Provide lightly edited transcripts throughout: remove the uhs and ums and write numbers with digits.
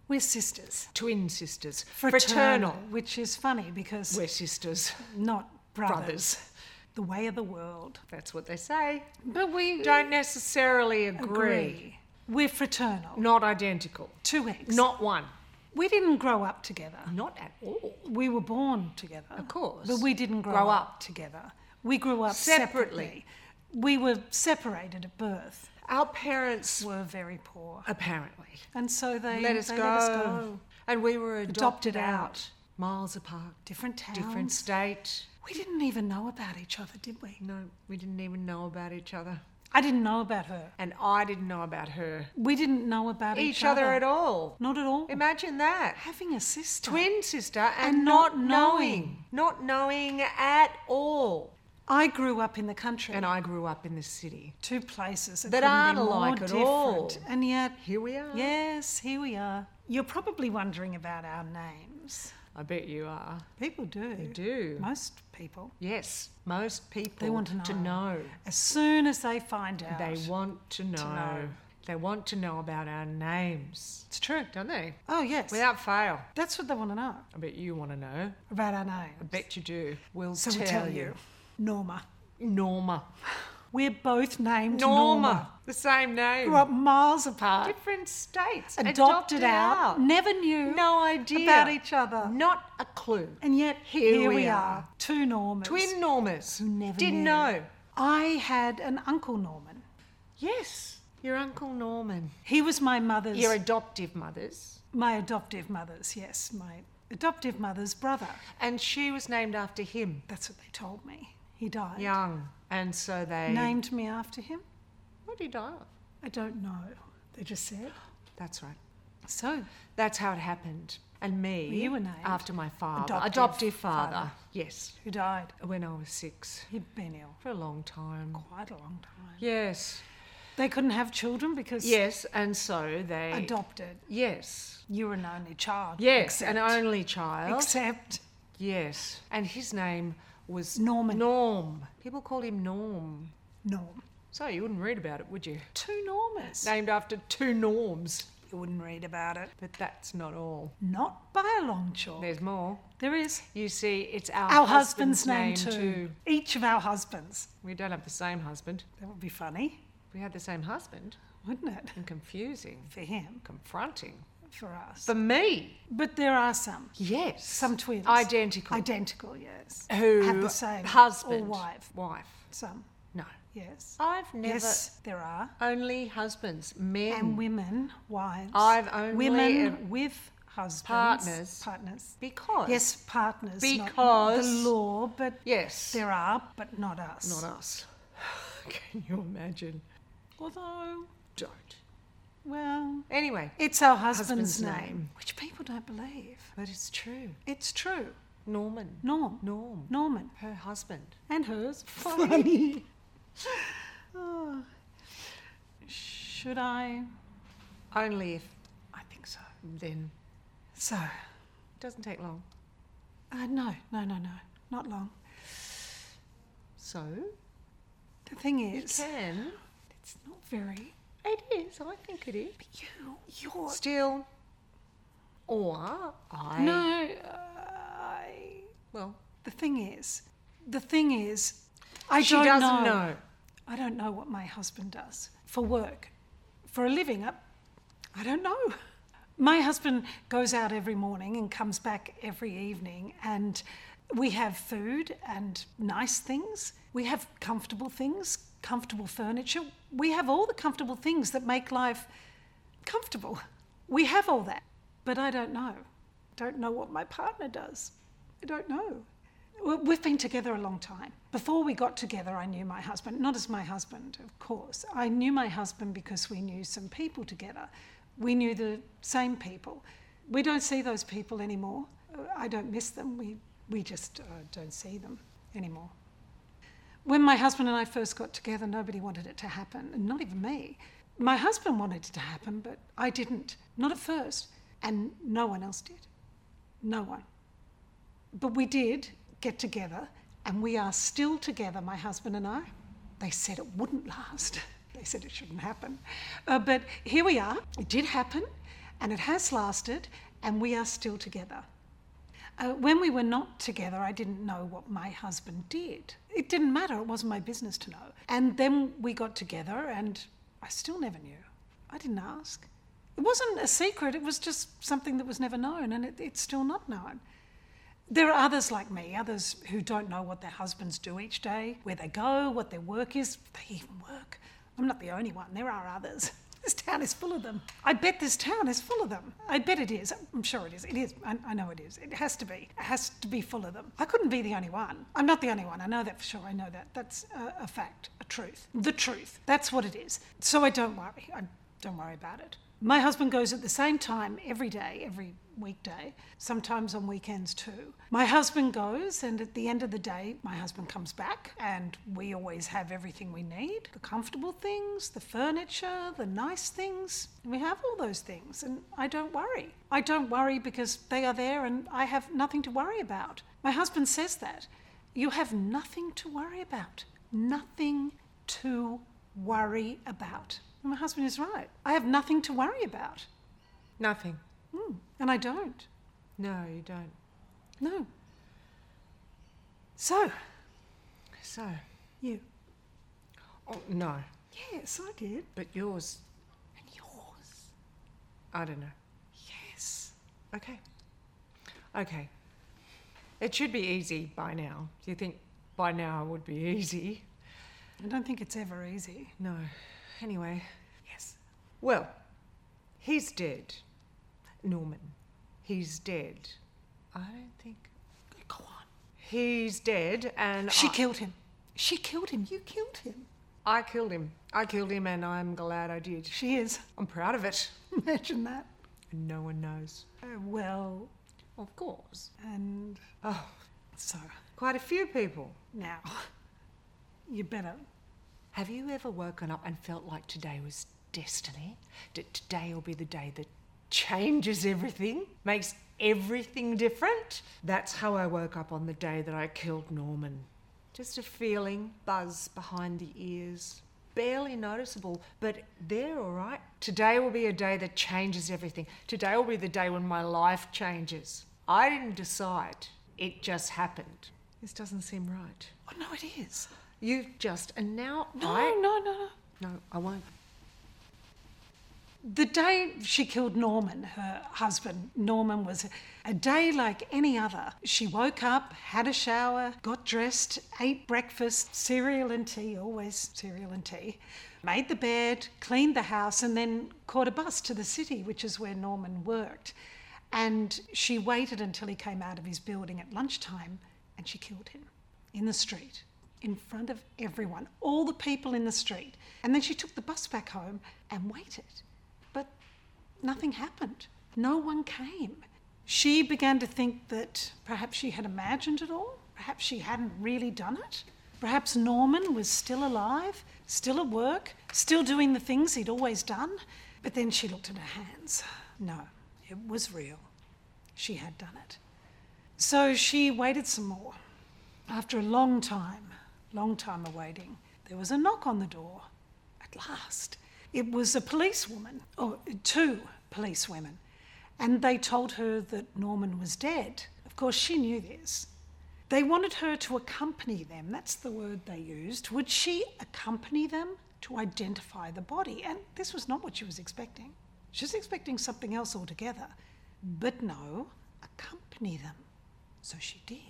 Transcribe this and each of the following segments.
We're sisters. Twin sisters. Fraternal. Which is funny because We're sisters. not brothers. The way of the world. That's what they say. But we Don't necessarily agree. We're fraternal. Not identical. Two eggs. Not one. We didn't grow up together. Not at all. We were born together. Of course. But we didn't grow up together. We grew up separately. We were separated at birth. Our parents Were very poor. apparently And so they let us go. And we were adopted out. Miles apart. Different towns. Different state. We didn't even know about each other, did we? No, we didn't even know about each other. I didn't know about her. And I didn't know about her. We didn't know about Each other at all. Not at all. Imagine that. Having a sister. Twin sister and And not not knowing. Not knowing at all. I grew up in the country. And I grew up in the city. Two places that That couldn't aren't be more alike at different. all. And yet, Here we are. yes, here we are. You're probably wondering about our names. I bet you are. People do. They do. Most people. Yes, most people They want to know. As soon as they find out. They want to know. know. They want to know about our names, It's true. don't they? Oh, yes. Without fail. That's what they want to know I bet you want to know. about our names. I bet you do. We'll So tell, we tell you. Norma. Norma. We're both named Norma. The same name. Grew up miles apart. Different states. Adopted out. Never knew No idea. about each other. Not a clue. And yet Here we we are. Two Normas. Twin Normas. Who never Didn't knew. know. I had an Uncle Norman. Yes. Your Uncle Norman. He was my mother's... Your adoptive mother's. My adoptive mother's, yes. My adoptive mother's brother. And she was named after him. That's what they told me. He died. Young. And so they... Named me after him? What did he die of? I don't know. They just said. That's right. So, That's how it happened. And me, You were named after my father, adoptive adoptive father. father. Yes, who died? when I was 6, He'd been ill for a long time. quite a long time. Yes, They couldn't have children because yes, and so they adopted. Yes, You were an only child. yes, except, an only child. Except Yes, and his name was Norman. Norm. People called him Norm. Norm. So you wouldn't read about it, would you? Two Normas. Named after two Norms. You wouldn't read about it. But that's not all. Not by a long chalk. There's more. There is. You see, it's our Husband's name too. Each of our husbands. We don't have the same husband. That would be funny, If we had the same husband. wouldn't it? And confusing. For him, Confronting. for us. For me. But there are some. Yes. Some twins. Identical. Identical, yes. Who have the same husband. or wife. Wife. Some, No. yes. I've never. Yes, there are. Only husbands. Men. And women, wives. I've only women with husbands. Partners. Partners. Because. Yes, partners. not Because- the law, but Yes. there are, but not us. Not us. Can you imagine? Although, Don't. well, Anyway. it's our husband's, Husband's name, name. which people don't believe. But it's true. It's true. Norman. Norm. Norm. Norman. Her husband. And hers. Funny. Oh. Should I? Only if I think so. then. So, It doesn't take long. no, not long. So. The thing You is, can. it's not very. It is. I think it is. You're. Still. Or I. No, Well. the thing is, I She don't doesn't know. I don't know what my husband does for work, for a living. I don't know. My husband goes out every morning and comes back every evening, and we have food and nice things. We have comfortable things, comfortable furniture. We have all the comfortable things that make life comfortable. We have all that, but I don't know. Don't know what my partner does. I don't know. We've been together a long time. Before we got together, I knew my husband, not as my husband, of course. I knew my husband because we knew some people together. We knew the same people. We don't see those people anymore. I don't miss them. We just don't see them anymore. When my husband and I first got together, nobody wanted it to happen, and not even me. My husband wanted it to happen, but I didn't. Not at first. And no one else did. No one. But we did get together, and we are still together, my husband and I. They said it wouldn't last. They said it shouldn't happen. But here we are. It did happen, And it has lasted, and we are still together. When we were not together, I didn't know what my husband did. It didn't matter, it wasn't my business to know. And then we got together, and I still never knew. I didn't ask. It wasn't a secret, it was just something that was never known, and it's still not known. There are others like me, others who don't know what their husbands do each day, where they go, what their work is, if they even work. I'm not the only one, there are others. This town is full of them. I bet this town is full of them. I bet it is. I'm sure it is. It is. I know it is. It has to be. It has to be full of them. I couldn't be the only one. I'm not the only one. I know that for sure. I know that. That's a fact, a truth. The truth. That's what it is. So I don't worry. I don't worry about it. My husband goes at the same time every day, every weekday, sometimes on weekends too. My husband goes, and at the end of the day, my husband comes back, and we always have everything we need. The comfortable things, the furniture, the nice things. We have all those things, and I don't worry. I don't worry because they are there and I have nothing to worry about. My husband says that. You have nothing to worry about. Nothing to worry about. And my husband is right. I have nothing to worry about. Nothing. And I don't. No, you don't. No. So, you. Oh, no. Yes, I did. But yours. And yours. I don't know. Yes. Okay. It should be easy by now. Do you think by now it would be easy? I don't think it's ever easy. No. Anyway. Yes. Well, he's dead. Norman. He's dead. I don't think... Go on. He's dead and... She killed him. She killed him. You killed him. I killed him. I killed him and I'm glad I did. She is. I'm proud of it. Imagine that. And no one knows. Well... Of course. And... Oh, So... quite a few people. Now... You better... Have you ever woken up and felt like today was destiny? Today will be the day that changes everything, makes everything different? That's how I woke up on the day that I killed Norman. Just a feeling, buzz behind the ears. Barely noticeable, but there, all right? Today will be a day that changes everything. Today will be the day when my life changes. I didn't decide. It just happened. This doesn't seem right. Oh, no, it is. You've just... And now No. No, I won't. The day she killed Norman, her husband, Norman, was a day like any other. She woke up, had a shower, got dressed, ate breakfast, cereal and tea, always cereal and tea, made the bed, cleaned the house, and then caught a bus to the city, which is where Norman worked. And she waited until he came out of his building at lunchtime, and she killed him in the street, in front of everyone, all the people in the street. And then she took the bus back home and waited. But nothing happened. No one came. She began to think that perhaps she had imagined it all. Perhaps she hadn't really done it. Perhaps Norman was still alive, still at work, still doing the things he'd always done. But then she looked at her hands. No, it was real. She had done it. So she waited some more. After a long time of waiting, there was a knock on the door. At last. It was a policewoman, or two policewomen, and they told her that Norman was dead. Of course, she knew this. They wanted her to accompany them. That's the word they used. Would she accompany them to identify the body? And this was not what she was expecting. She was expecting something else altogether. But no, accompany them. So she did.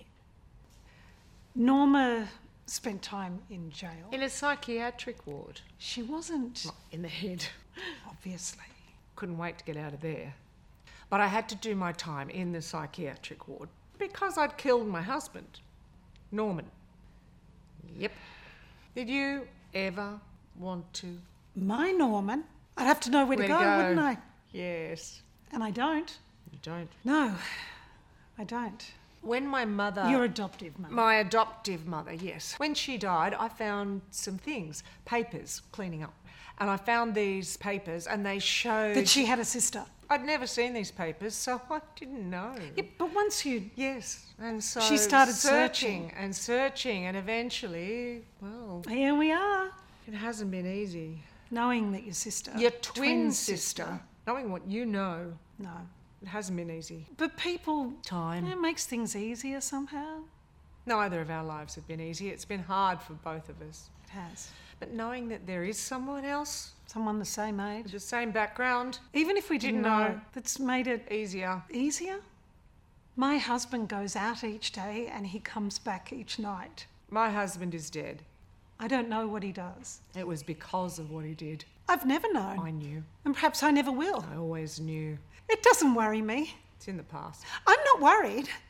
Norma spent time in jail. In a psychiatric ward. She wasn't... Not in the head. Obviously. Couldn't wait to get out of there. But I had to do my time in the psychiatric ward because I'd killed my husband, Norman. Yep. Did you ever want to? My Norman? I'd have to know where to go, wouldn't I? Yes. And I don't. You don't? No, I don't. When my mother... Your adoptive mother. My adoptive mother, yes. When she died, I found some things, papers, cleaning up. And I found these papers and they showed... That she had a sister. I'd never seen these papers, so I didn't know. Yeah, but once you... Yes, and so... She started searching. And eventually, well... Here we are. It hasn't been easy. Knowing that your sister... Your twin sister. Knowing what you know, No. it hasn't been easy. But people, Time. it makes things easier somehow. Neither of our lives have been easy. It's been hard for both of us. It has. But knowing that there is someone else Someone the same with age. the same background, Even if we didn't Didn't know. know, that's made it easier. easier. My husband goes out each day and he comes back each night. My husband is dead. I don't know what he does. It was because of what he did. I've never known. I knew. And perhaps I never will. I always knew. It doesn't worry me. It's in the past. I'm not worried.